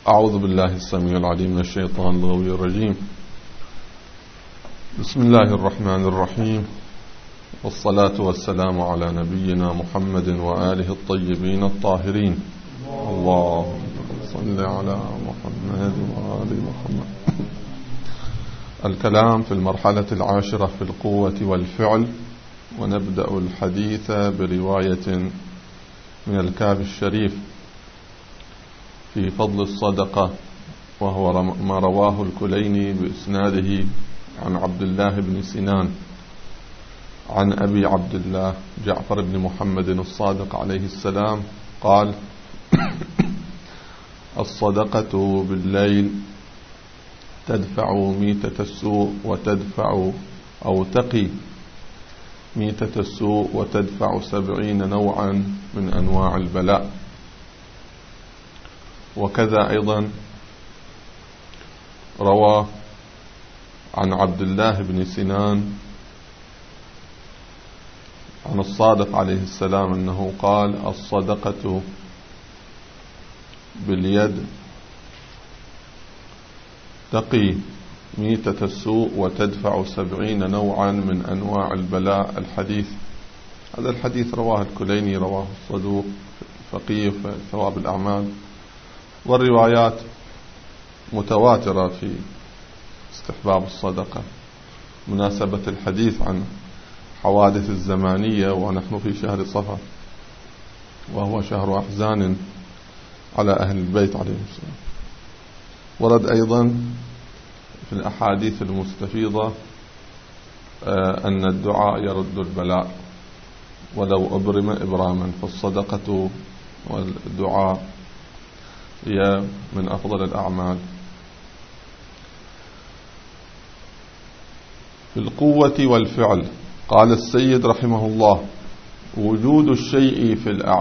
أعوذ بالله السميع العليم من الشيطان اللغوي الرجيم. بسم الله الرحمن الرحيم، والصلاة والسلام على نبينا محمد وآله الطيبين الطاهرين. اللهم صل على محمد وآل محمد. الكلام في المرحلة العاشرة في القوة والفعل، ونبدأ الحديث برواية من الكتاب الشريف في فضل الصدقة، وهو ما رواه الكليني بإسناده عن عبد الله بن سنان عن أبي عبد الله جعفر بن محمد الصادق عليه السلام قال: الصدقة بالليل تدفع ميتة السوء وتدفع أو تقي ميتة السوء وتدفع 70 نوعا من أنواع البلاء. وكذا أيضا روى عن عبد الله بن سنان عن الصادق عليه السلام أنه قال: الصدقة باليد تقي ميتة السوء وتدفع 70 نوعا من أنواع البلاء. الحديث هذا الحديث رواه الكليني، رواه الصدوق فقيه في ثواب الأعمال، والروايات متواترة في استحباب الصدقة. مناسبة الحديث عن حوادث الزمانية ونحن في شهر صفر، وهو شهر أحزان على أهل البيت عليهم السلام. ورد أيضا في الأحاديث المستفيضة أن الدعاء يرد البلاء ولو أبرم إبراما، فالصدقة والدعاء هي من أفضل الأعمال. في القوة والفعل قال السيد رحمه الله: وجود الشيء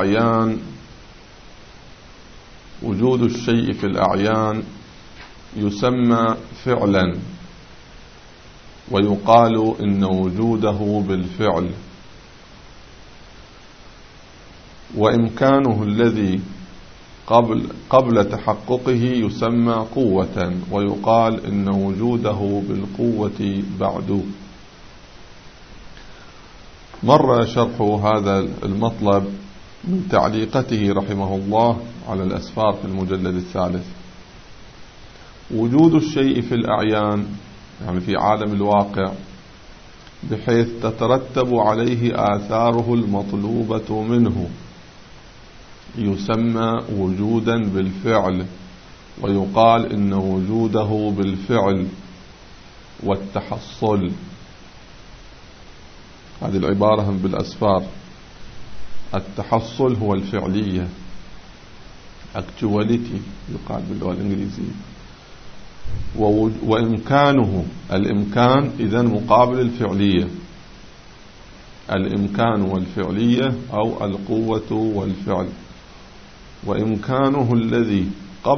في الأعيان يسمى فعلا، ويقال إن وجوده بالفعل، وإمكانه الذي قبل تحققه يسمى قوة، ويقال إن وجوده بالقوة بعد. مر شرح هذا المطلب من تعليقته رحمه الله على الأسفار في المجلد الثالث. وجود الشيء في الأعيان يعني في عالم الواقع، بحيث تترتب عليه آثاره المطلوبة منه، يسمى وجودا بالفعل، ويقال إن وجوده بالفعل والتحصل. هذه العبارة هم بالأسفار. التحصل هو الفعلية، actuality يقال باللغة الإنجليزية. وإمكانه، الإمكان إذن مقابل الفعلية، الإمكان والفعلية أو القوة والفعل. وإمكانه الذي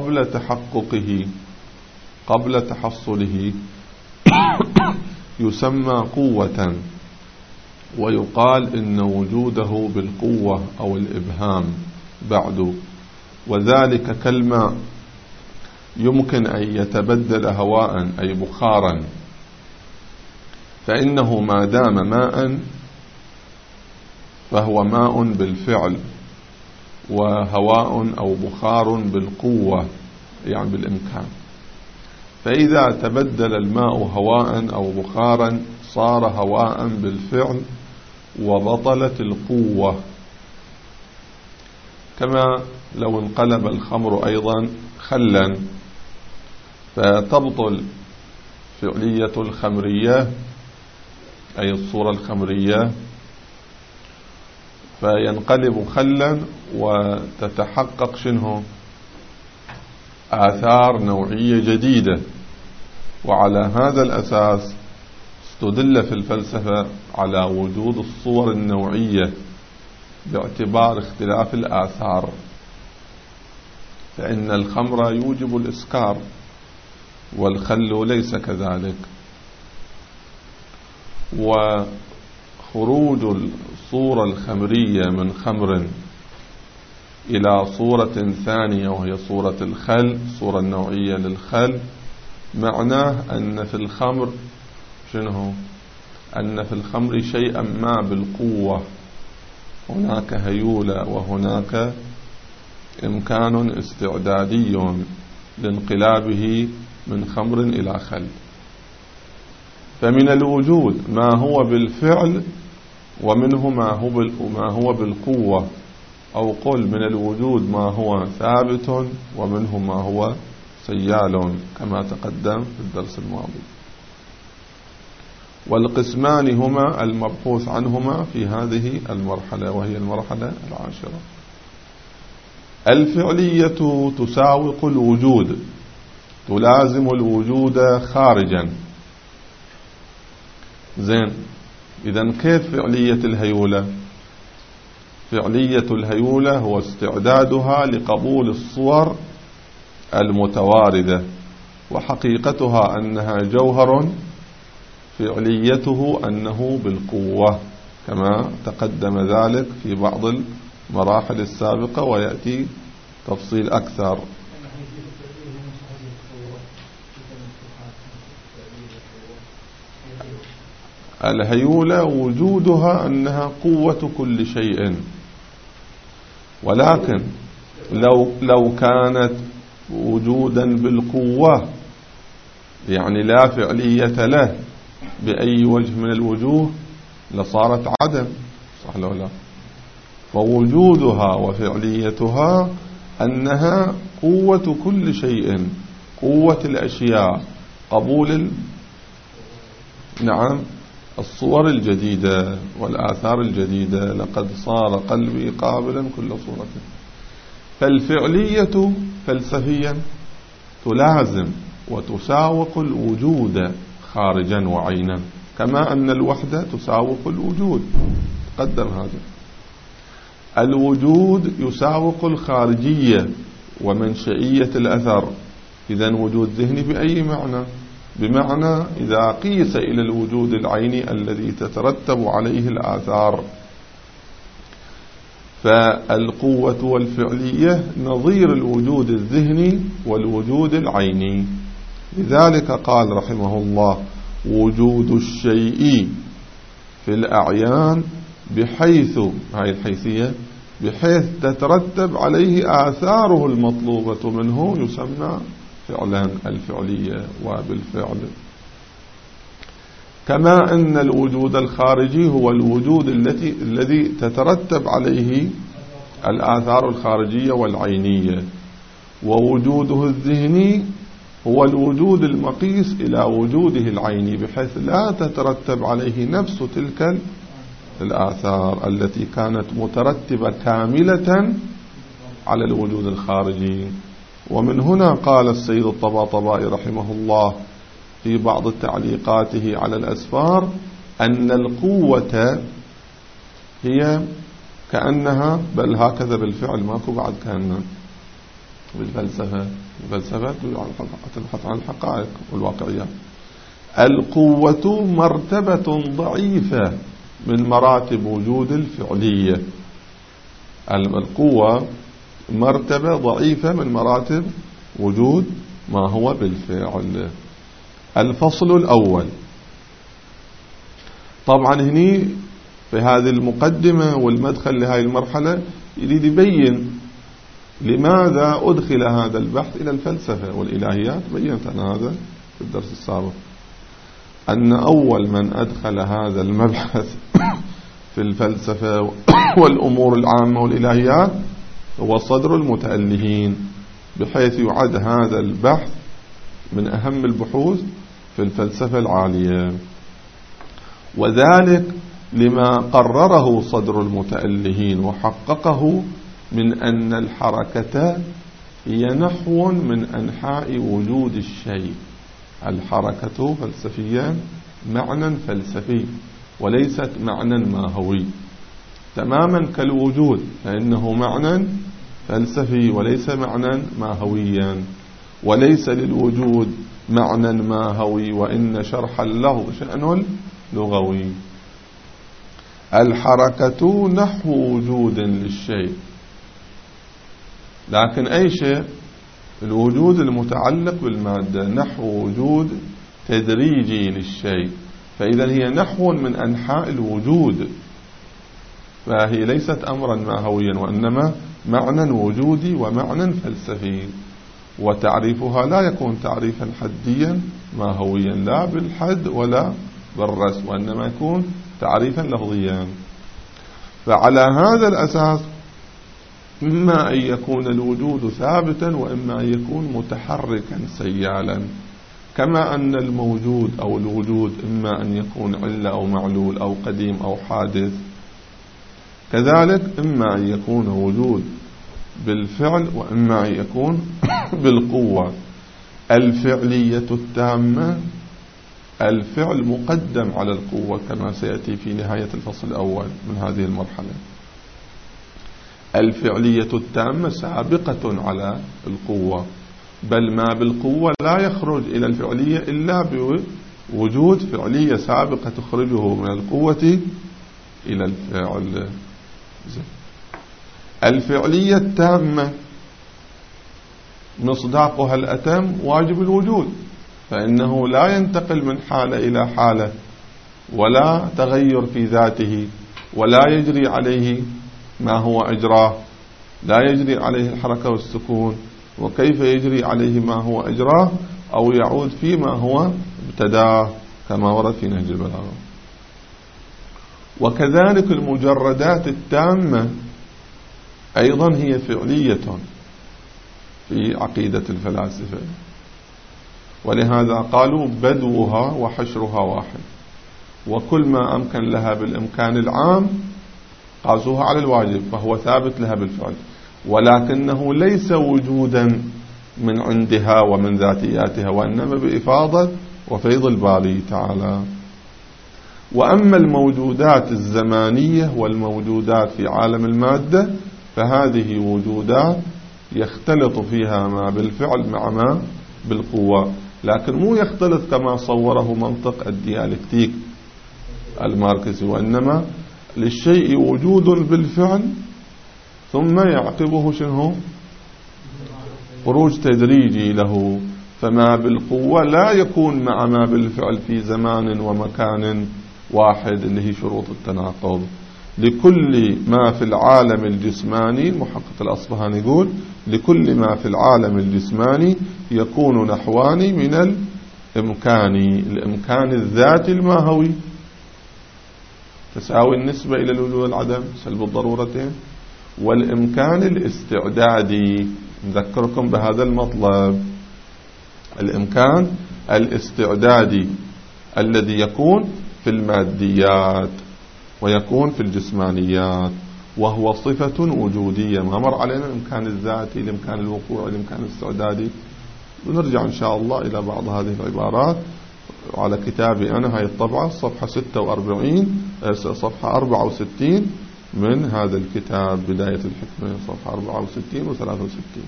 قبل تحصله يسمى قوة، ويقال إن وجوده بالقوة أو الإبهام بعد. وذلك كالماء يمكن أن يتبدل هواء أي بخارا، فإنه ما دام ماء فهو ماء بالفعل، وهواء أو بخار بالقوة يعني بالإمكان. فإذا تبدل الماء هواء أو بخارا صار هواء بالفعل وبطلت القوة. كما لو انقلب الخمر أيضا خلا، فتبطل فعلية الخمرية أي الصورة الخمرية، فينقلب خلا وتتحقق شنه آثار نوعية جديدة. وعلى هذا الأساس استدل في الفلسفة على وجود الصور النوعية باعتبار اختلاف الآثار، فإن الخمر يوجب الإسكار والخل ليس كذلك. وخروج الصورة الخمرية من خمر إلى صورة ثانية وهي صورة الخل، الصورة النوعية للخل، معناه أن في الخمر شنو؟ أن في الخمر شيئا ما بالقوة، هناك هيولة وهناك إمكان استعدادي لانقلابه من خمر إلى خل. فمن الوجود ما هو بالفعل، ومنه ما هو بالقوة، أو قل من الوجود ما هو ثابت ومنه ما هو سيال كما تقدم في الدرس الماضي. والقسمان هما المبحوث عنهما في هذه المرحلة، وهي المرحلة 10. الفعلية تساوق الوجود، تلازم الوجود خارجا. زين، إذن كيف فعلية الهيولة؟ فعلية الهيولة هو استعدادها لقبول الصور المتواردة، وحقيقتها أنها جوهر، فعليته أنه بالقوة، كما تقدم ذلك في بعض المراحل السابقة، ويأتي تفصيل أكثر. الهيولة وجودها أنها قوة كل شيء، ولكن لو كانت وجودا بالقوة، يعني لا فعلية له بأي وجه من الوجوه، لصارت عدم، صح ولا لا؟ فوجودها وفعليتها أنها قوة كل شيء، قوة الأشياء، قبول نعم الصور الجديدة والآثار الجديدة. لقد صار قلبي قابلا كل صورة. فالفعلية فلسفيا تلازم وتساوق الوجود خارجا وعينا، كما أن الوحدة تساوق الوجود، قدم هذا. الوجود يساوق الخارجية ومنشئية الأثر. إذن وجود ذهني بأي معنى؟ بمعنى إذا قيس إلى الوجود العيني الذي تترتب عليه الآثار. فالقوة والفعلية نظير الوجود الذهني والوجود العيني. لذلك قال رحمه الله: وجود الشيء في الأعيان بحيث، هاي الحيثية، بحيث تترتب عليه آثاره المطلوبة منه، يسمى فعلا الفعلية وبالفعل. كما أن الوجود الخارجي هو الوجود الذي تترتب عليه الآثار الخارجية والعينية، ووجوده الذهني هو الوجود المقيس إلى وجوده العيني، بحيث لا تترتب عليه نفس تلك الآثار التي كانت مترتبة كاملة على الوجود الخارجي. ومن هنا قال السيد الطباطبائي رحمه الله في بعض تعليقاته على الأسفار أن القوة هي كأنها، بل هكذا بالفعل، ماكو بعد كأنها بالفلسفة. الفلسفة تبحث عن الحقائق والواقعيات. القوة مرتبة ضعيفة من مراتب وجود الفعلية. القوة مرتبة ضعيفة من مراتب وجود ما هو بالفعل. الفصل الأول. طبعا هني في هذه المقدمة والمدخل لهذه المرحلة يريد يبين لماذا أدخل هذا البحث إلى الفلسفة والإلهيات. بينت أنا هذا في الدرس السابق، أن أول من أدخل هذا المبحث في الفلسفة والأمور العامة والإلهيات هو صدر المتألهين، بحيث يعد هذا البحث من أهم البحوث في الفلسفة العالية، وذلك لما قرره صدر المتألهين وحققه من أن الحركة هي نحو من أنحاء وجود الشيء. الحركة فلسفيا معنى فلسفي وليست معنى ماهوي، تماما كالوجود، فإنه معنى فلسفي وليس معنى ماهويا. وليس للوجود معنى ماهوي، وإن شرح اللفظ شأن لغوي. الحركة نحو وجود للشيء، لكن أي شيء الوجود المتعلق بالمادة نحو وجود تدريجي للشيء، فإذا هي نحو من أنحاء الوجود، فهي ليست أمرا ماهويا وإنما معنى وجودي ومعنى فلسفي، وتعريفها لا يكون تعريفا حديا ماهويا لا بالحد ولا بالرسم، وإنما يكون تعريفا لفظيا. فعلى هذا الأساس إما أن يكون الوجود ثابتا وإما أن يكون متحركا سيالا، كما أن الموجود أو الوجود إما أن يكون علة أو معلول أو قديم أو حادث، كذلك إما أن يكون وجود بالفعل وإما أن يكون بالقوة. الفعلية التامة، الفعل مقدم على القوة كما سيأتي في نهاية الفصل الأول من هذه المرحلة. الفعلية التامة سابقة على القوة، بل ما بالقوة لا يخرج إلى الفعلية إلا بوجود فعلية سابقة تخرجه من القوة إلى الفعل. الفعلية التامة مصداقها الأتم واجب الوجود، فإنه لا ينتقل من حالة إلى حالة ولا تغير في ذاته ولا يجري عليه ما هو أجراه، لا يجري عليه الحركة والسكون، وكيف يجري عليه ما هو أجراه أو يعود فيما هو ابتداه كما ورد في نهج البلاغة. وكذلك المجردات التامة أيضا هي فعلية في عقيدة الفلاسفة، ولهذا قالوا بدوها وحشرها واحد، وكل ما أمكن لها بالإمكان العام قاسوها على الواجب فهو ثابت لها بالفعل، ولكنه ليس وجودا من عندها ومن ذاتياتها وإنما بإفاضة وفيض الباري تعالى. وأما الموجودات الزمانية والموجودات في عالم المادة فهذه وجودات يختلط فيها ما بالفعل مع ما بالقوة، لكن مو يختلط كما صوره منطق الديالكتيك الماركسي، وإنما للشيء وجود بالفعل ثم يعقبه شنو؟ خروج تدريجي له، فما بالقوة لا يكون مع ما بالفعل في زمان ومكان واحد اللي هي شروط التناقض. لكل ما في العالم الجسماني، المحقق الأصبهاني يقول لكل ما في العالم الجسماني يكون نحوان من الإمكان، الإمكان الذاتي الماهوي تساوي النسبة إلى الوجود والعدم سلب الضرورتين، والإمكان الاستعدادي، نذكركم بهذا المطلب، الإمكان الاستعدادي الذي يكون في الماديات ويكون في الجسمانيات، وهو صفة وجودية. ما مر علينا الإمكان الذاتي، الإمكان الوقوع، الإمكان الاستعدادي، ونرجع إن شاء الله إلى بعض هذه العبارات على كتابي أنا، هاي الطبعة صفحة 46 صفحة 64 من هذا الكتاب بداية الحكمة، صفحة 64 و 63.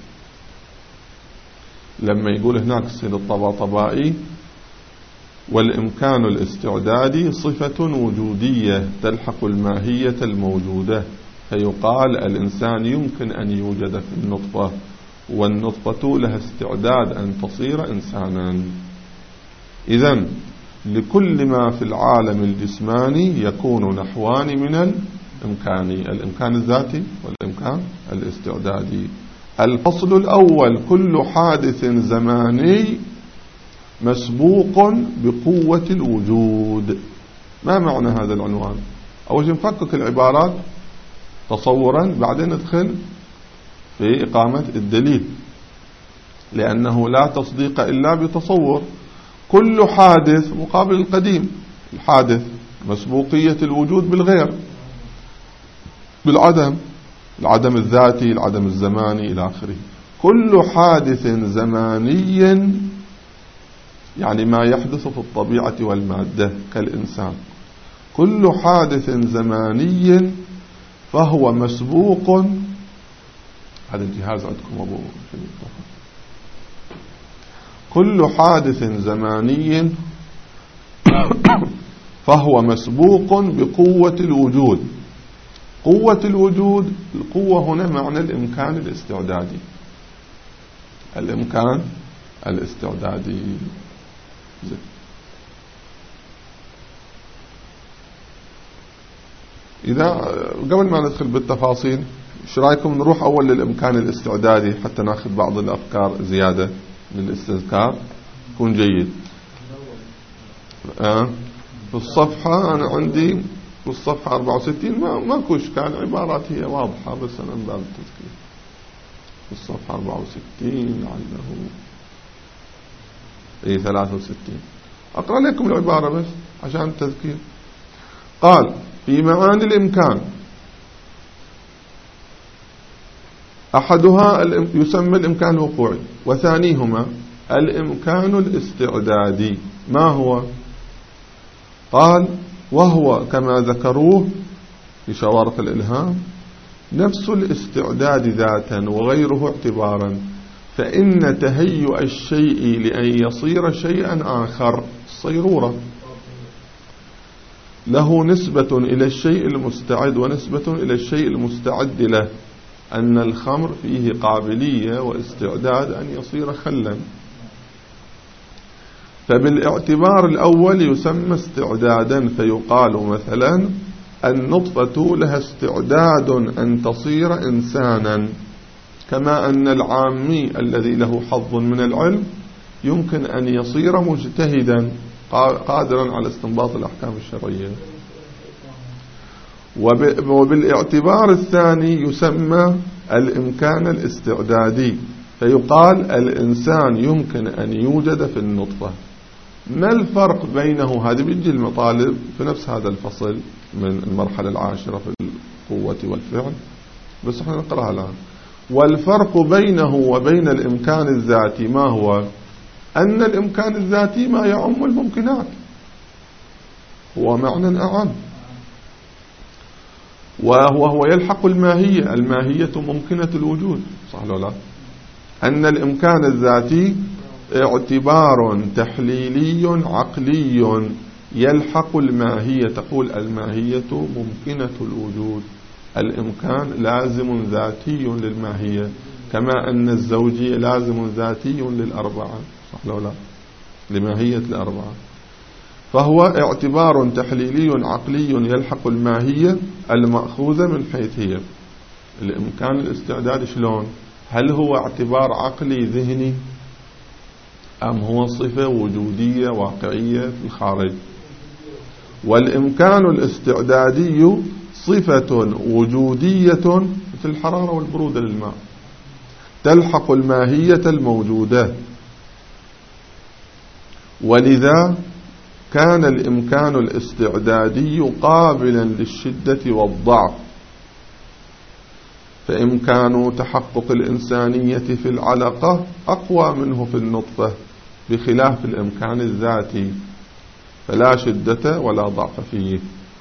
لما يقول هناك السيد الطباطبائي والإمكان الاستعدادي صفة وجودية تلحق الماهية الموجودة، فيقال الإنسان يمكن أن يوجد في النطفة، والنطفة لها استعداد أن تصير إنسانا. إذن لكل ما في العالم الجسماني يكون نحوان من الإمكان، الإمكان الذاتي والإمكان الاستعدادي. الفصل الأول: كل حادث زماني مسبوق بقوة الوجود. ما معنى هذا العنوان؟ أول شيء نفكك العبارات تصورا، بعدين ندخل في إقامة الدليل، لأنه لا تصديق إلا بتصور. كل حادث مقابل القديم، الحادث مسبوقية الوجود بالغير، بالعدم، العدم الذاتي، العدم الزماني إلى آخره. كل حادث زماني يعني ما يحدث في الطبيعة والمادة كالإنسان، كل حادث زماني فهو مسبوق. هذا الجهاز عندكم أبو كل حادث زماني فهو مسبوق بقوة الوجود. قوة الوجود، القوة هنا معنى الإمكان الاستعدادي، الإمكان الاستعدادي. إذا قبل ما ندخل بالتفاصيل، ايش رايكم نروح أول للإمكان الاستعدادي حتى ناخذ بعض الأفكار زيادة للاستذكار، يكون جيد. في الصفحة أنا عندي في الصفحة 64 ماكو إشكال، عبارات هي واضحة، بس أنا من باب التذكير. في الصفحة 64 لعله 63 أقرأ لكم العبارة بس عشان التذكير. قال: في معاني الإمكان أحدها يسمى الإمكان الوقوعي، وثانيهما الإمكان الاستعدادي. ما هو؟ قال: وهو كما ذكروه في شوارق الإلهام نفس الاستعداد ذاتا وغيره اعتبارا، فإن تهيؤ الشيء لأن يصير شيئا آخر الصيرورة له نسبة إلى الشيء المستعد ونسبة إلى الشيء المستعد له، أن الخمر فيه قابلية واستعداد أن يصير خلا. فبالاعتبار الأول يسمى استعدادا، فيقال مثلا النطفة لها استعداد أن تصير إنسانا، كما أن العامي الذي له حظ من العلم يمكن أن يصير مجتهدا قادرا على استنباط الأحكام الشرعية. وبالاعتبار الثاني يسمى الإمكان الاستعدادي، فيقال الإنسان يمكن أن يوجد في النطفة. ما الفرق بينه؟ هذه بيجي المطالب في نفس هذا الفصل من المرحلة 10 في القوة والفعل، بس احنا نقرأها الآن. والفرق بينه وبين الإمكان الذاتي ما هو؟ أن الإمكان الذاتي ما يعم الممكنات، هو معنى أعم، وهو يلحق الماهية. الماهية ممكنة الوجود، صح ولا لا؟ أن الإمكان الذاتي اعتبار تحليلي عقلي يلحق الماهية. تقول الماهية ممكنة الوجود، الإمكان لازم ذاتي للماهية، كما أن الزوجية لازم ذاتي للأربعة، صح ولا لا؟ لماهية الأربعة. فهو اعتبار تحليلي عقلي يلحق الماهية المأخوذة من حيث هي. الإمكان الاستعداد شلون؟ هل هو اعتبار عقلي ذهني أم هو صفة وجودية واقعية في الخارج؟ والإمكان الاستعدادي صفة وجودية مثل الحرارة والبرودة للماء تلحق الماهية الموجودة، ولذا كان الإمكان الاستعدادي قابلا للشدة والضعف، فإمكان تحقق الإنسانية في العلقة أقوى منه في النطفة، بخلاف الإمكان الذاتي فلا شدة ولا ضعف فيه.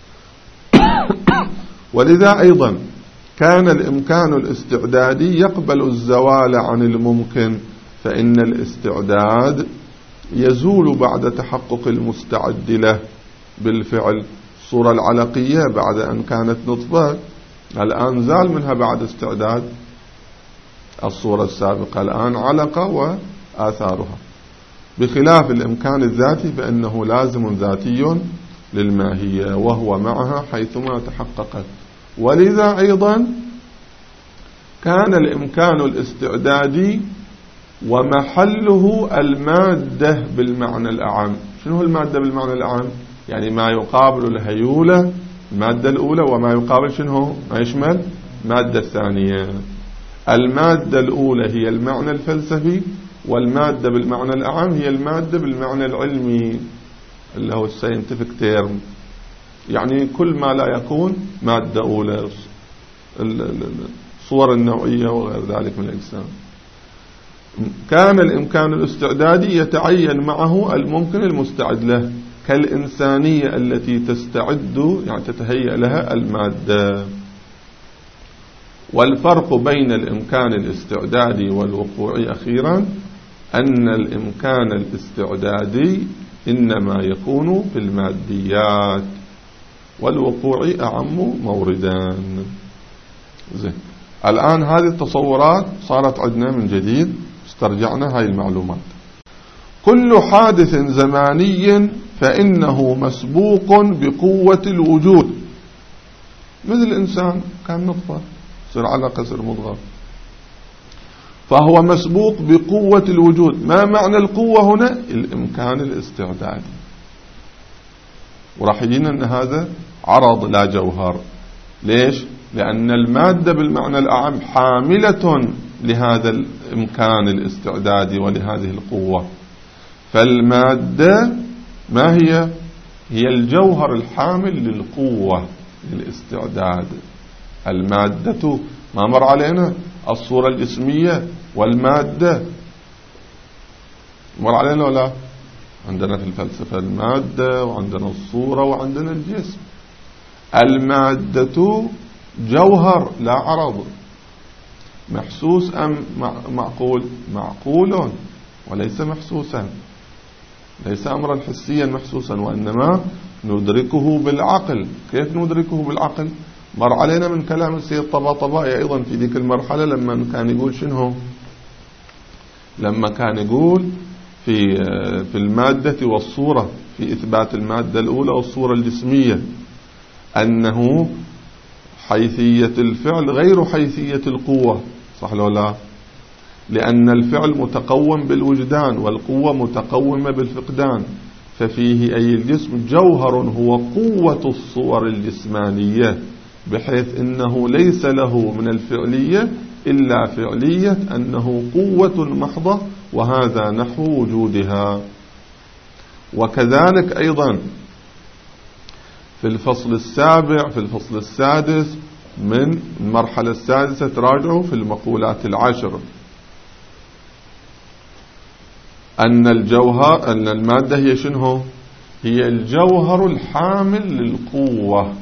ولذا أيضا كان الإمكان الاستعدادي يقبل الزوال عن الممكن، فإن الاستعداد يزول بعد تحقق المستعد له بالفعل. الصورة العلقية بعد أن كانت نطفة الآن زال منها بعد استعداد. الصورة السابقة الآن علقة وآثارها، بخلاف الإمكان الذاتي فإنه لازم ذاتي للماهية وهو معها حيثما تحققت. ولذا أيضا كان الإمكان الاستعدادي ومحله المادة بالمعنى الأعم. شنو المادة بالمعنى الأعم؟ يعني ما يقابل الهيولة المادة الأولى، وما يقابل شنو ما يشمل المادة الثانية. المادة الأولى هي المعنى الفلسفي، والمادة بالمعنى الأعم هي المادة بالمعنى العلمي اللي هو الساينتفك تيرم، يعني كل ما لا يكون مادة أولى، الصور النوعية وغير ذلك من الأجسام. كان الإمكان الاستعدادي يتعين معه الممكن المستعد له، كالإنسانية التي تستعد يعني تتهيأ لها المادة. والفرق بين الإمكان الاستعدادي والوقوعي أخيرا أن الإمكان الاستعدادي إنما يكون في الماديات، والوقوعي أعم موردان. زين، الآن هذه التصورات صارت عندنا من جديد، استرجعنا هاي المعلومات. كل حادث زماني فإنه مسبوق بقوة الوجود. مثل الإنسان كان نطفة صار علقة صار مضغة، فهو مسبوق بقوة الوجود. ما معنى القوة هنا؟ الإمكان الاستعدادي. وراح يجينا أن هذا عرض لا جوهر. ليش؟ لأن المادة بالمعنى الأعم حاملة لهذا الإمكان الاستعدادي ولهذه القوة. فالمادة ما هي؟ هي الجوهر الحامل للقوة للاستعداد. المادة ما مر علينا الصورة الجسمية والمادة، مر علينا ولا؟ عندنا في الفلسفة المادة وعندنا الصورة وعندنا الجسم. المادة جوهر لا عرض، محسوس أم معقول؟ معقول وليس محسوسا، ليس أمرا حسيا محسوسا، وإنما ندركه بالعقل. كيف ندركه بالعقل؟ مر علينا من كلام السيد طباطبائي أيضا في ذيك المرحلة لما كان يقول شنو؟ لما كان يقول في المادة والصورة، في إثبات المادة الأولى والصورة الجسمية، أنه حيثية الفعل غير حيثية القوة. صح ولا لا؟ لأن الفعل متقوم بالوجدان والقوة متقومة بالفقدان. ففيه أي الجسم جوهر هو قوة الصور الجسمانية، بحيث إنه ليس له من الفعلية إلا فعلية أنه قوة محضة، وهذا نحو وجودها. وكذلك أيضا في الفصل السابع، في الفصل السادس من المرحلة السادسة تراجعوا في المقولات العشر، أن الجوهر، أن المادة هي شنو؟ هي الجوهر الحامل للقوة.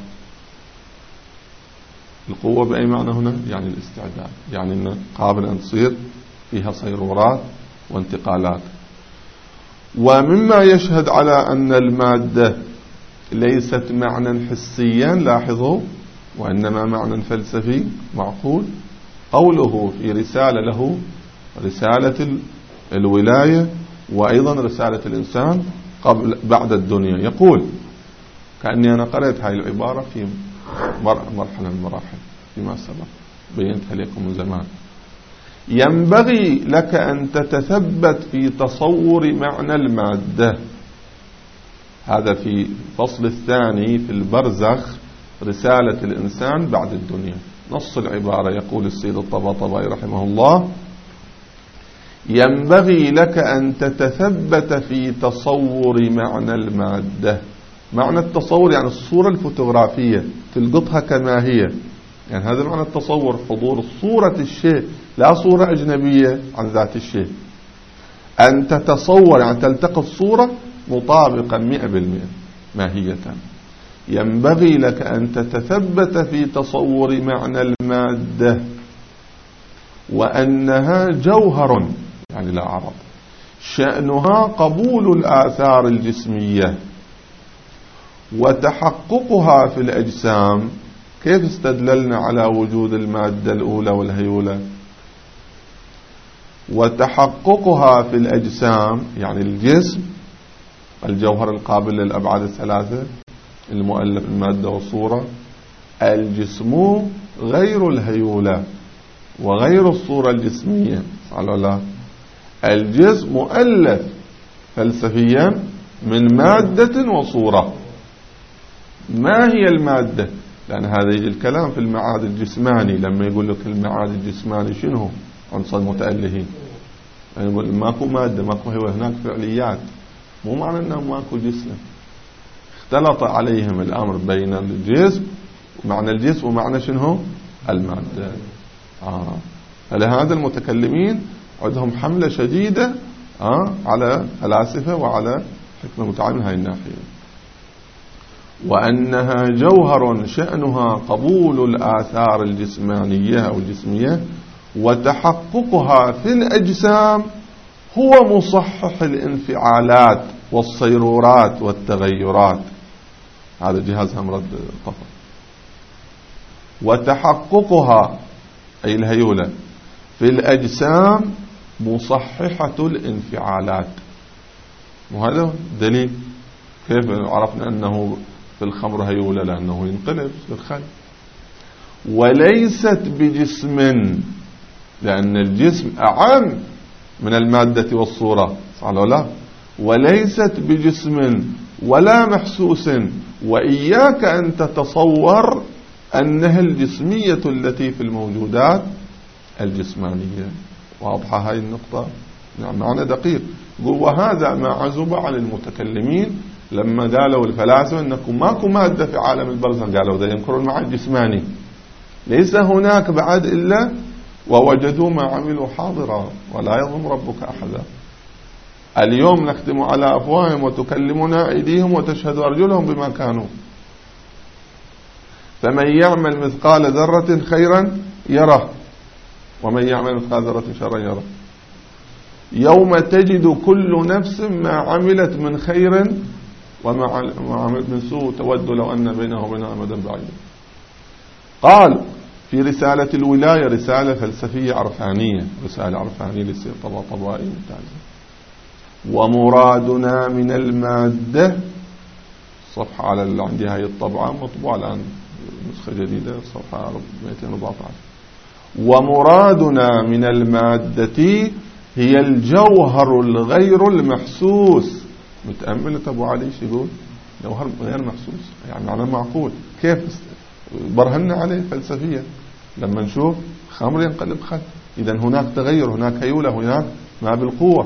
القوة بأي معنى هنا؟ يعني الاستعداد، يعني أنه قابل أن تصير فيها صيرورات وانتقالات. ومما يشهد على أن المادة ليست معنى حسيا، لاحظوا، وإنما معنى فلسفي معقول، قوله في رسالة له، رسالة الولاية وأيضا رسالة الإنسان بعد الدنيا، يقول، كأني أنا قرأت هاي العبارة في مرحلة من المراحل فيما سبق بينتها لكم من زمان. ينبغي لك أن تتثبت في تصور معنى المادة. هذا في الفصل الثاني في البرزخ، رسالة الإنسان بعد الدنيا. نص العبارة يقول السيد الطباطبائي رحمه الله: ينبغي لك أن تتثبت في تصور معنى المادة. معنى التصور يعني الصورة الفوتوغرافية، تلقطها كما هي، يعني هذا معنى التصور، حضور صورة الشيء لا صورة أجنبية عن ذات الشيء. أن تتصور يعني تلتقط صورة مطابقة 100% ماهية. ينبغي لك أن تتثبت في تصور معنى المادة، وأنها جوهر يعني لا عرض، شأنها قبول الآثار الجسمية وتحققها في الأجسام. كيف استدللنا على وجود المادة الأولى والهيولة؟ وتحققها في الأجسام يعني الجسم، الجوهر القابل للأبعاد الثلاثة المؤلف المادة والصورة. الجسم غير الهيولة وغير الصورة الجسمية، صح ولا لا؟ الجسم مؤلف فلسفيا من مادة وصورة. ما هي المادة؟ لأن هذا يجي الكلام في المعاد الجسماني، لما يقول لك المعاد الجسماني شنو عنصر المتألهين، يعني يقول ماكو مادة ماكو هو، هناك فعليات، مو معنى أنه ماكو جسم. اختلط عليهم الأمر بين الجسم ومعنى الجسم ومعنى شنو المادة. فلهذا المتكلمين عندهم حملة شديدة على فلاسفة وعلى حكمة متعامل هاي الناحية. وأنها جوهر شأنها قبول الآثار الجسمانية أو الجسمية وتحققها في الأجسام هو مصحح الانفعالات والصيرورات والتغيرات. هذا جهاز همرد الطفل. وتحققها أي الهيولة في الأجسام مصححة الانفعالات. وهذا دليل. كيف عرفنا أنه في الخمر هيولة؟ لأنه ينقلب في الخل. وليست بجسم، لأن الجسم أعم من المادة والصورة، صح ولا لا؟ وليست بجسم ولا محسوس، وإياك أن تتصور أنها الجسمية التي في الموجودات الجسمانية. واضحة هاي النقطة؟ يعني معنى دقيق. وهذا ما عزب عن المتكلمين لما قالوا الفلاسفة أنكم ماكو مادة في عالم البرزخ، قالوا ذا ينكرون المعنى الجسماني، ليس هناك بعد إلا ووجدوا ما عملوا حاضرا ولا يظلم ربك أحدا. اليوم نختم على أفواههم وتكلمنا أيديهم وتشهد أرجلهم بما كانوا. فمن يعمل مثقال ذرة خيرا يره، ومن يعمل مثقال ذرة شرا يره. يوم تجد كل نفس ما عملت من خير وما عملت من سوء تود لو أن بينه وبينها أمدا بعيدا. قال في رسالة الولاية، رسالة فلسفية عرفانية، رسالة عرفانية للسيد طباطبائي ممتازة. ومرادنا من المادة، صفحة على اللي عندي هاي الطبعة مطبوعة الآن نسخة جديدة، صفحة 214. ومرادنا من المادة هي الجوهر الغير المحسوس. متأمل أبو علي يقول جوهر غير محسوس، يعني معناه معقول. كيف برهنا عليه فلسفيا؟ لما نشوف خمر ينقلب خل، إذا هناك تغير، هناك هيولة، هناك ما بالقوة.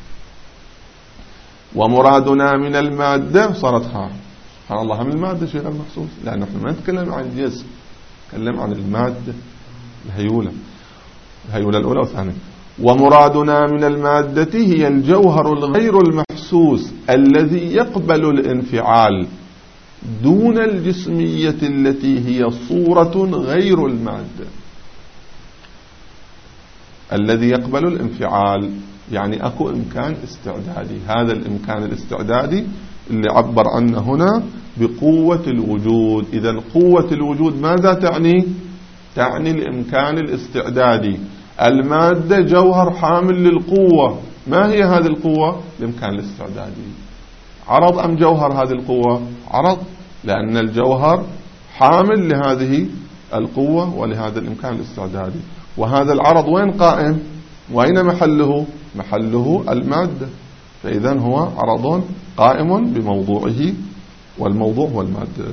ومرادنا من المادة صارت سبحان الله، هم المادة شيء غير محسوس، لأن نحن ما نتكلم عن الجسم، نتكلم عن المادة الهيولة الأولى والثانية. ومرادنا من المادة هي الجوهر الغير المحسوس الذي يقبل الانفعال دون الجسمية التي هي صورة غير المادة. الذي يقبل الانفعال يعني أكو إمكان استعدادي، هذا الإمكان الاستعدادي اللي عبر عنه هنا بقوة الوجود. إذا قوة الوجود ماذا تعني؟ تعني الإمكان الاستعدادي. المادة جوهر حامل للقوة، ما هي هذه القوة؟ الإمكان الاستعدادي. عرض أم جوهر هذه القوة؟ عرض، لأن الجوهر حامل لهذه القوة ولهذا الإمكان الاستعدادي. وهذا العرض وين قائم؟ وأين محله؟ محله المادة. فإذا هو عرض قائم بموضوعه، والموضوع هو المادة.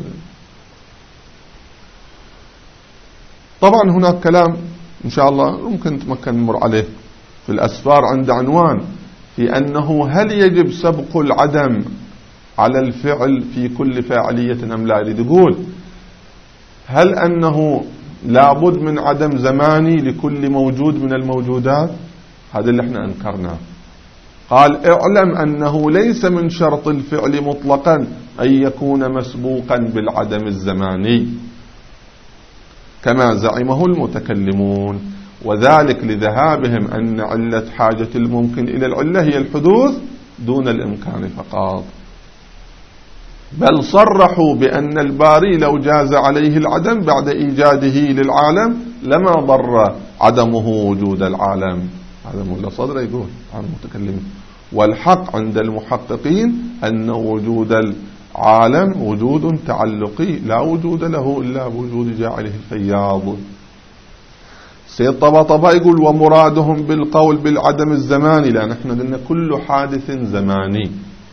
طبعا هناك كلام إن شاء الله ممكن نتمكن نمر عليه في الأسفار عند عنوان في أنه هل يجب سبق العدم على الفعل في كل فاعلية أم لا؟ يريد يقول هل أنه لابد من عدم زماني لكل موجود من الموجودات؟ هذا اللي احنا أنكرناه. قال اعلم أنه ليس من شرط الفعل مطلقا أن يكون مسبوقا بالعدم الزماني كما زعمه المتكلمون، وذلك لذهابهم أن علة حاجة الممكن إلى العلة هي الحدوث دون الإمكان فقط. بل صرحوا بأن الباري لو جاز عليه العدم بعد إيجاده للعالم لما ضر عدمه وجود العالم. هذا مولى صدر يقول عن المتكلمين. والحق عند المحققين أن وجود العالم وجود تعلقي لا وجود له إلا بوجود جاعله الفياض. سيد طباطبائي يقول ومرادهم بالقول بالعدم الزماني، لأن احنا قلنا كل حادث زماني.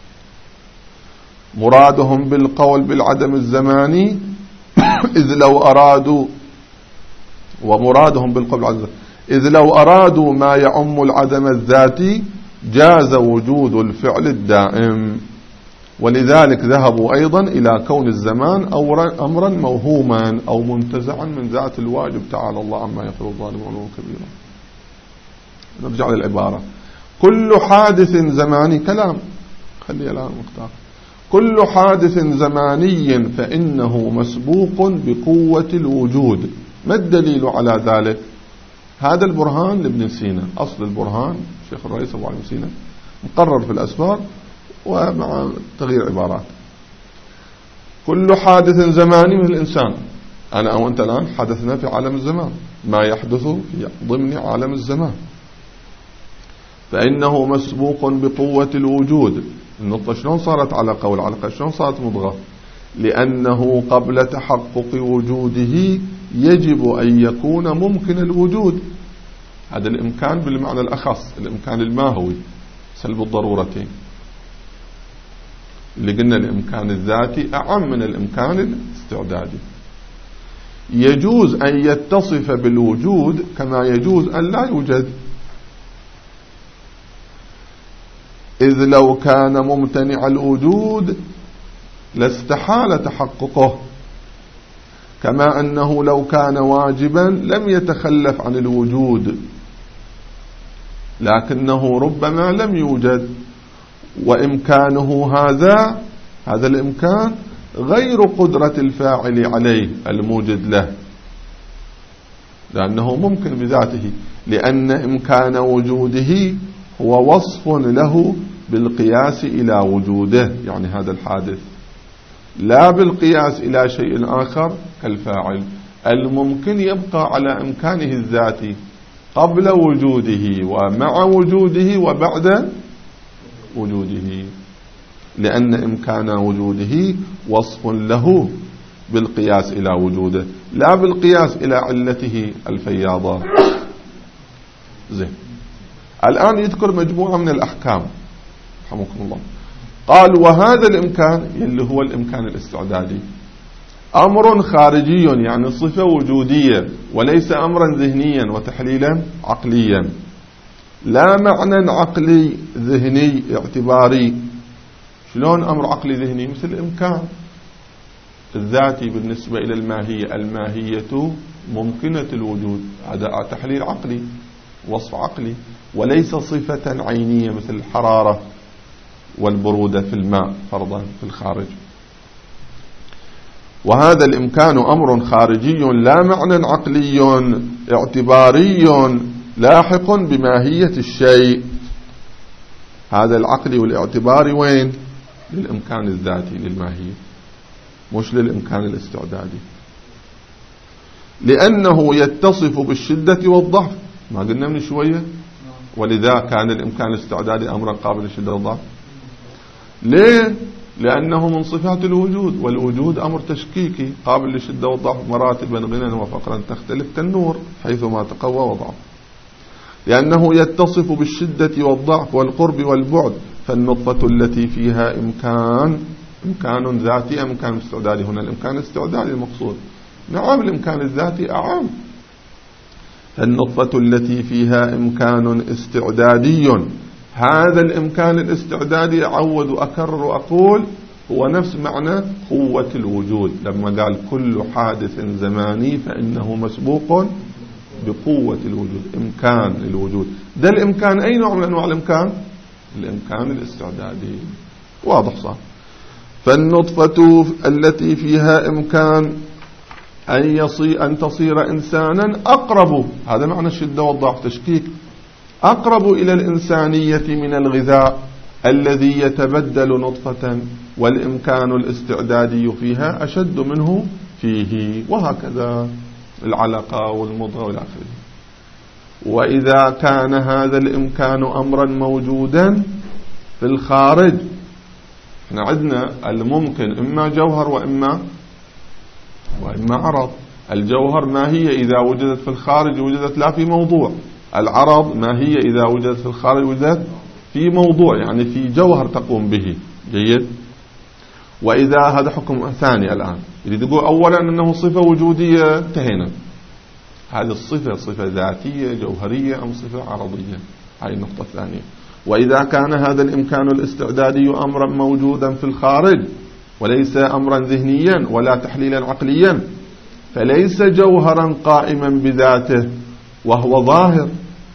مرادهم بالقول بالعدم الزماني إذ لو أرادوا، ومرادهم بالقول بالعدم إذ لو أرادوا ما يعم العدم الذاتي جاز وجود الفعل الدائم. ولذلك ذهبوا أيضا إلى كون الزمان أمرا موهوما أو منتزعا من ذات الواجب تعالى الله عما يقول الظالم علوا كبيرا. نرجع للعبارة. كل حادث زماني، كلام خلي الآن مختار. كل حادث زماني فإنه مسبوق بقوة الوجود. ما الدليل على ذلك؟ هذا البرهان لابن سينا، أصل البرهان الشيخ الرئيس أبو علي سينا مقرر في الأسفار ومع تغيير عبارات. كل حادث زماني من الإنسان، أنا أو أنت الآن حدثنا في عالم الزمان، ما يحدث في ضمن عالم الزمان. فإنه مسبوق بقوة الوجود. النطفة شلون صارت علقة والعلقة شلون صارت مضغة؟ لأنه قبل تحقق وجوده يجب أن يكون ممكن الوجود. هذا الإمكان بالمعنى الأخص، الإمكان الماهوي سلب الضرورتين، اللي قلنا الإمكان الذاتي أعم من الإمكان الاستعدادي. يجوز أن يتصف بالوجود كما يجوز أن لا يوجد، إذ لو كان ممتنع الوجود لاستحال تحققه، كما أنه لو كان واجبا لم يتخلف عن الوجود، لكنه ربما لم يوجد، وإمكانه هذا الإمكان غير قدرة الفاعل عليه الموجد له، لأنه ممكن بذاته، لأن إمكان وجوده هو وصف له بالقياس إلى وجوده، يعني هذا الحادث، لا بالقياس إلى شيء آخر كالفاعل. الممكن يبقى على إمكانه الذاتي قبل وجوده ومع وجوده وبعد وجوده، لأن إمكان وجوده وصف له بالقياس إلى وجوده، لا بالقياس إلى علته الفياضة. زين، الآن يذكر مجموعة من الأحكام رحمكم الله. قال: وهذا الإمكان اللي هو الإمكان الاستعدادي أمر خارجي، يعني صفة وجودية، وليس أمرا ذهنيا وتحليلا عقليا، لا معنى عقلي ذهني اعتباري. شلون أمر عقلي ذهني؟ مثل الإمكان الذاتي بالنسبة إلى الماهية، الماهية ممكنة الوجود، هذا تحليل عقلي، وصف عقلي، وليس صفة عينية مثل الحرارة والبرودة في الماء فرضا في الخارج. وهذا الإمكان أمر خارجي لا معنى عقلي اعتباري لاحق بماهية الشيء. هذا العقل والاعتباري وين؟ للإمكان الذاتي للماهية، مش للإمكان الاستعدادي، لأنه يتصف بالشدة والضعف، ما قلنا من شوية؟ ولذا كان الإمكان الاستعدادي أمرا قابل للشدة والضعف. ليه؟ لأنه من صفات الوجود، والوجود أمر تشكيكي قابل للشدة والضعف، مراتبا غنى وفقرا تختلف كالنور حيثما تقوى وضعف. لأنه يتصف بالشدة والضعف والقرب والبعد، فالنطفة التي فيها إمكان ذاتي أم إمكان استعدادي؟ هنا الإمكان الاستعدادي المقصود. نعم، الإمكان الذاتي أعم. فالنطفة التي فيها إمكان استعدادي، هذا الإمكان الاستعدادي أعود أكرر وأقول هو نفس معنى قوة الوجود، لما قال كل حادث زماني فإنه مسبوق بقوة الوجود، إمكان الوجود. ده الإمكان أي نوع من أنواع الإمكان؟ الإمكان الاستعدادي. واضح صح؟ فالنطفة التي فيها إمكان أن تصير إنسانا أقرب، هذا معنى الشدة والضعف تشكيك، أقرب إلى الإنسانية من الغذاء الذي يتبدل نطفة، والإمكان الاستعدادي فيها أشد منه فيه، وهكذا العلقة والمضغة والآخر. وإذا كان هذا الإمكان أمرا موجودا في الخارج، احنا عندنا الممكن إما جوهر وإما عرض. الجوهر ما هي إذا وجدت في الخارج وجدت لا في موضوع، العرض ما هي إذا وجدت في الخارج وجدت في موضوع، يعني في جوهر تقوم به. جيد. وإذا هذا حكم ثاني الآن يريد يقول أولا أنه صفة وجودية، انتهينا. هذه الصفة صفة ذاتية جوهرية أم صفة عرضية؟ هذه النقطة الثانية. وإذا كان هذا الإمكان الاستعدادي أمرا موجودا في الخارج وليس أمرا ذهنيا ولا تحليلا عقليا، فليس جوهرا قائما بذاته وهو ظاهر.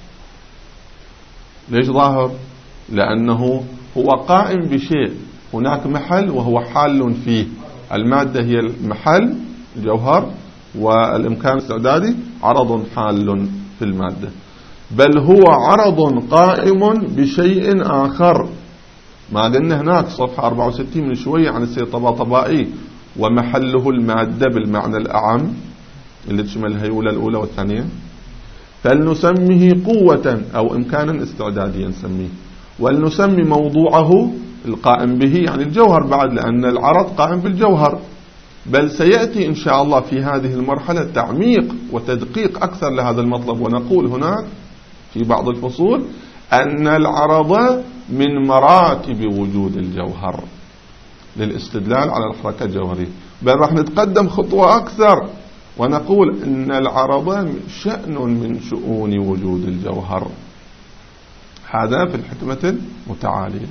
ليش ظاهر؟ لأنه هو قائم بشيء، هناك محل وهو حال فيه. المادة هي المحل الجوهر، والإمكان الاستعدادي عرض حال في المادة، بل هو عرض قائم بشيء آخر. ما قلنا هناك صفحة 64 من شوية عن السير طباطبائي، ومحله المادة بالمعنى الأعم اللي تشمل الهيولة الأولى والثانية. فلنسميه قوة أو إمكانا استعداديا نسميه، ولنسمي موضوعه القائم به يعني الجوهر بعد، لأن العرض قائم بالجوهر. بل سيأتي إن شاء الله في هذه المرحلة تعميق وتدقيق أكثر لهذا المطلب، ونقول هناك في بعض الفصول أن العرض من مراتب وجود الجوهر للاستدلال على الحركة الجوهرية. بل راح نتقدم خطوة أكثر ونقول أن العرض شأن من شؤون وجود الجوهر. هذا في الحكمة المتعالية.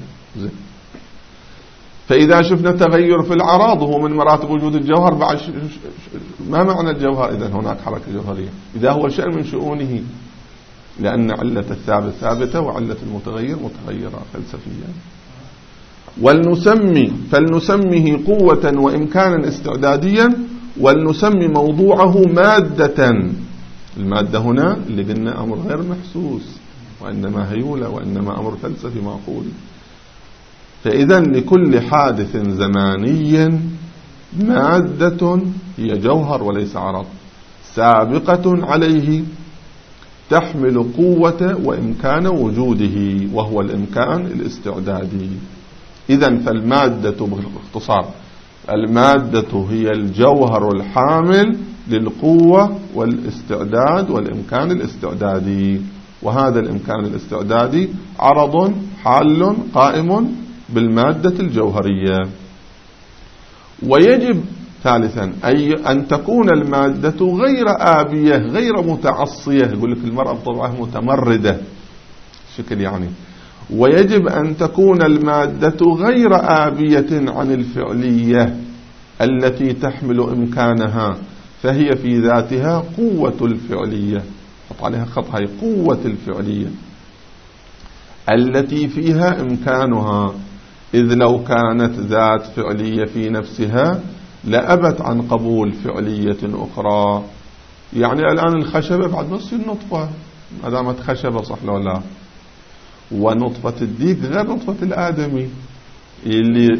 فإذا شفنا تغير في العرض وهو من مراتب وجود الجوهر، بعد ما معنى الجوهر؟ إذن هناك حركة جوهرية إذا هو شأن من شؤونه، لأن علة الثابت ثابتة وعلة المتغير متغيرة فلسفيا. فلنسميه قوة وإمكانا استعداديا، ولنسمي موضوعه مادة. المادة هنا اللي قلنا أمر غير محسوس، وإنما هيولة، وإنما أمر فلسفي معقول. فإذا لكل حادث زماني مادة هي جوهر وليس عرض سابقة عليه تحمل قوة وإمكان وجوده، وهو الإمكان الاستعدادي. إذن فالمادة باختصار، المادة هي الجوهر الحامل للقوة والاستعداد والإمكان الاستعدادي، وهذا الإمكان الاستعدادي عرض حال قائم بالمادة الجوهرية. ويجب ثالثا أن تكون المادة غير آبية غير متعصية. يقول لك المرأة بطبعها متمردة شكل يعني. ويجب أن تكون المادة غير آبية عن الفعلية التي تحمل إمكانها، فهي في ذاتها قوة الفعلية. حط عليها خط، هي قوة الفعلية التي فيها إمكانها، إذ لو كانت ذات فعلية في نفسها لأبت عن قبول فعلية أخرى. يعني الآن الخشبة بعد نص النطفة ما دامت خشبة، صح لو لا؟ ونطفة الديك غير نطفة الآدمي اللي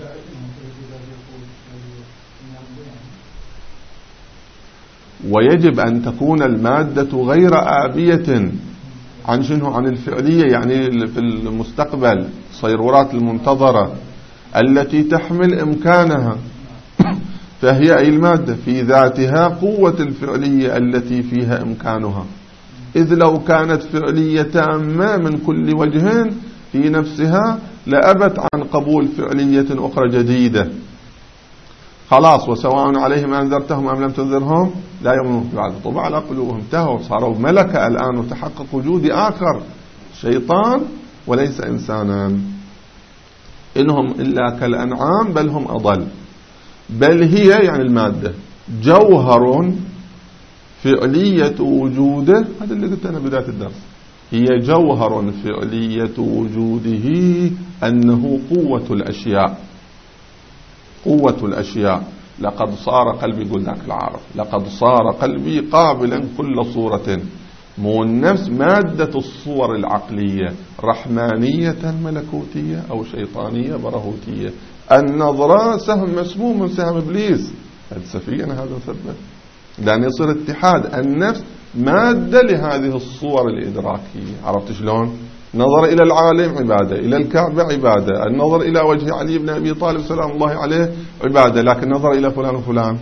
ويجب أن تكون المادة غير آبية عن شنو؟ عن الفعلية، يعني في المستقبل صيرورات المنتظرة التي تحمل إمكانها، فهي أي المادة في ذاتها قوة الفعلية التي فيها إمكانها، إذ لو كانت فعلية تامة من كل وجه في نفسها لأبت عن قبول فعلية أخرى جديدة. خلاص، وسواء عليهم أنذرتهم أم لم تنذرهم لا يؤمنون بعد، طبع على قلوبهم، انتهوا صاروا ملكة الآن، وتحقق وجود آخر شيطان وليس إنسانا. إنهم إلا كالأنعام بل هم أضل. بل هي يعني المادة جوهر فعلية وجوده، هذا اللي قلت أنا بداية الدرس، هي جوهر فعلية وجوده أنه قوة الأشياء. قوة الأشياء. لقد صار قلبي، يقول ذاك العارف، لقد صار قلبي قابلا كل صورة. مو النفس مادة الصور العقلية، رحمانية ملكوتية أو شيطانية برهوتية. النظرة سهم مسموم من سهم إبليس، فلسفيا هذا مثبت، لأن يصير اتحاد النفس مادة لهذه الصور الإدراكية. عرفت شلون؟ نظر إلى العالم عبادة، إلى الكعبة عبادة، النظر إلى وجه علي بن أبي طالب سلام الله عليه عبادة، لكن نظر إلى فلان وفلان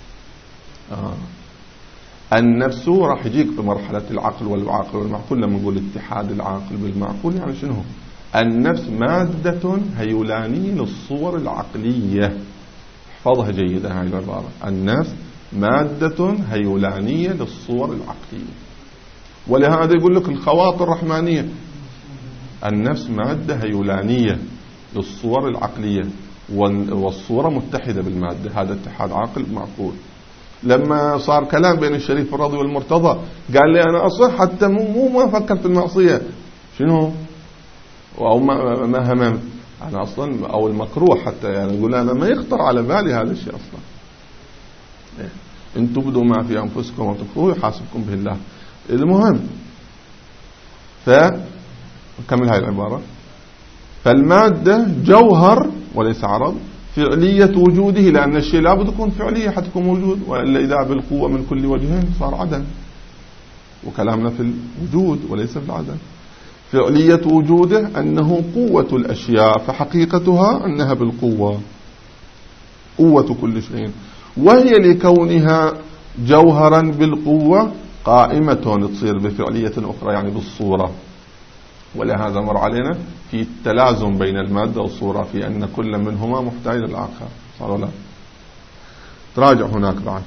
النفس راح يجيك بمرحلة العقل والعقل والمعقول. لما نقول اتحاد العقل بالمعقول يعني شنو؟ النفس مادة هيولانية للصور العقلية. احفظها جيدا هاي العبارة، النفس مادة هيولانية للصور العقلية. ولهذا يقول لك الخواطر الرحمانية، النفس مادة هيولانية للصور العقلية، والصورة متحدة بالمادة، هذا اتحاد عقل معقول. لما صار كلام بين الشريف الرضي والمرتضى قال لي أنا أصح حتى ما أفكر في المعصية، شنو؟ أو ما هممت أنا أصلا، أو المكروه حتى، يعني يقول أنا ما يخطر على بالي هذا الشيء أصلا. إن تبدوا ما في أنفسكم وتخفوه يحاسبكم به الله. المهم فكمل هاي العبارة، فالمادة جوهر وليس عرض فعلية وجوده، لأن الشيء لابد يكون فعلية حتى يكون موجود، وإلا إذا بالقوة من كل وجهين صار عدم. وكلامنا في الوجود وليس في العدم. فعلية وجوده أنه قوة الأشياء، فحقيقتها أنها بالقوة، قوة كل شيء، وهي لكونها جوهرا بالقوة قائمة تصير بفعلية أخرى يعني بالصورة. ولهذا مر علينا في التلازم بين المادة والصورة، في أن كل منهما محتاج للآخر، صار ولا؟ تراجع هناك بعد.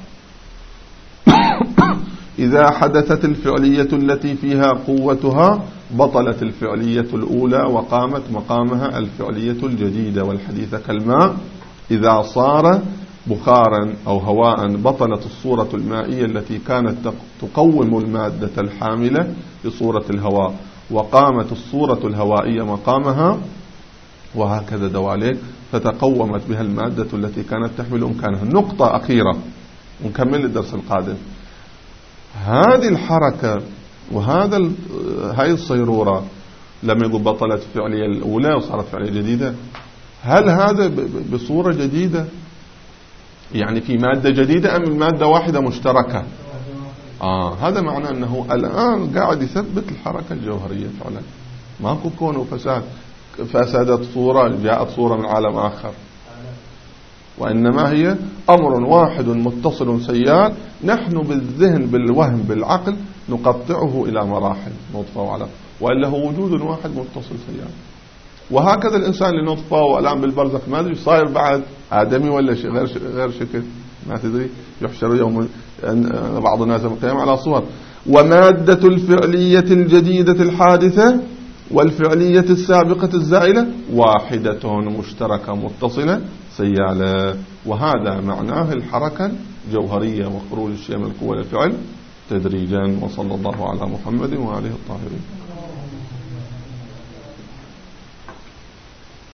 إذا حدثت الفعلية التي فيها قوتها بطلت الفعلية الأولى وقامت مقامها الفعلية الجديدة والحديثة، كالماء إذا صار بخارا أو هواء بطلت الصورة المائية التي كانت تقوم المادة الحاملة بصورة الهواء، وقامت الصورة الهوائية مقامها، وهكذا دواليك، فتقومت بها المادة التي كانت تحمل أمكانها. نقطة أخيرة ونكمل الدرس القادم. هذه الحركة هاي الصيرورة لما يقول بطلت الفعلية الأولى وصارت فعلية جديدة، هل هذا بصورة جديدة يعني في مادة جديدة أم المادة واحدة مشتركة؟ هذا معنى أنه الآن قاعد يثبت الحركة الجوهرية فعلا، ماكو كون وفساد، فسدت صورة جاءت صورة من عالم آخر، وإنما هي أمر واحد متصل سيال، نحن بالذهن بالوهم بالعقل نقطعه إلى مراحل، نطفة وعلم، وإلا هو وجود واحد متصل سيال. وهكذا الإنسان اللي نطفة والآن بالبرزخ ما أدري صاير بعد آدمي ولا شيء غير شكل، ما تدري، يحشر يوم بعض الناس القيامة على صور. ومادة الفعلية الجديدة الحادثة والفعلية السابقة الزائلة واحدة مشتركة متصلة سيالة، وهذا معناه الحركة الجوهرية وخروج الشيء من القوة للفعل تدريجا. وصلى الله على محمد وآله الطاهرين.